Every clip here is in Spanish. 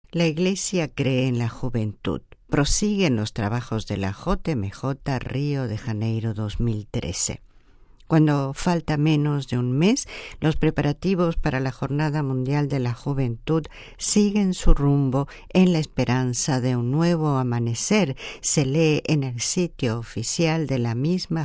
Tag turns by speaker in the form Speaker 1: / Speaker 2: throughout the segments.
Speaker 1: La Iglesia cree en la juventud. Prosiguen los trabajos de la JMJ Río de Janeiro 2013. Cuando falta menos de un mes, los preparativos para la Jornada Mundial de la Juventud siguen su rumbo en la esperanza de un nuevo amanecer, se lee en el sitio oficial de la misma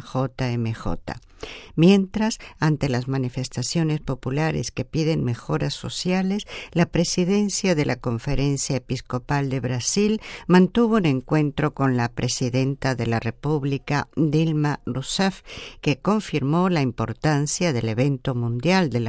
Speaker 1: JMJ. Mientras, ante las manifestaciones populares que piden mejoras sociales, la presidencia de la Conferencia Episcopal de Brasil mantuvo un encuentro con la presidenta de la República, Dilma Rousseff, que confirmó la importancia del evento mundial de la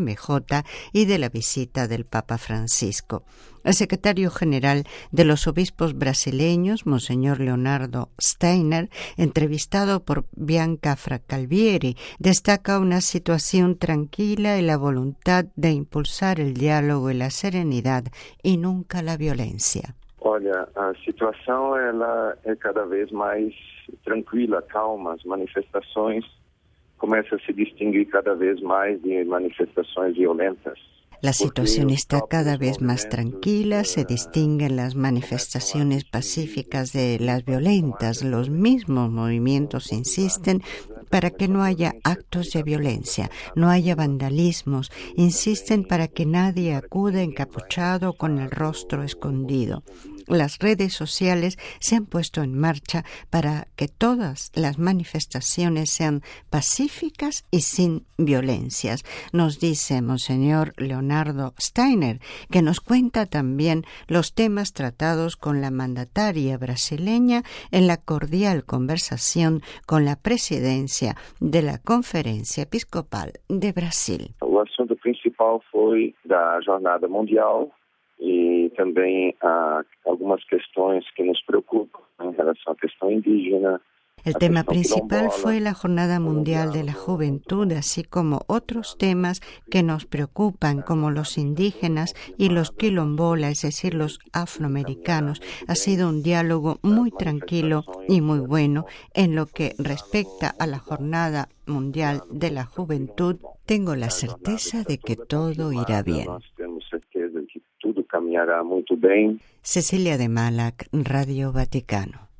Speaker 1: JMJ y de la visita del Papa Francisco. El secretario general de los obispos brasileños, Monseñor Leonardo Steiner, entrevistado por Bianca Fracalvieri, destaca una situación tranquila y la voluntad de impulsar el diálogo y la serenidad y nunca la violencia.
Speaker 2: Olha, a situação ela é cada vez mais tranquila, calma. As manifestações começam a se distinguir cada vez mais de manifestações violentas.
Speaker 1: La situación está cada vez más tranquila, se distinguen las manifestaciones pacíficas de las violentas. Los mismos movimientos insisten para que no haya actos de violencia, no haya vandalismos, insisten para que nadie acuda encapuchado con el rostro escondido. Las redes sociales se han puesto en marcha para que todas las manifestaciones sean pacíficas y sin violencias, nos dice Monseñor Leonardo Steiner, que nos cuenta también los temas tratados con la mandataria brasileña en la cordial conversación con la presidencia de la Conferencia Episcopal de Brasil.
Speaker 2: O assunto principal foi da Jornada Mundial e também algumas questões que nos preocupam em relação à questão indígena.
Speaker 1: El tema principal fue la Jornada Mundial de la Juventud, así como otros temas que nos preocupan, como los indígenas y los quilombola, es decir, los afroamericanos. Ha sido un diálogo muy tranquilo y muy bueno. En lo que respecta a la Jornada Mundial de la Juventud, tengo la certeza de que todo irá bien.
Speaker 2: Caminhará muito bem.
Speaker 1: Cecilia de Malac, Radio Vaticano.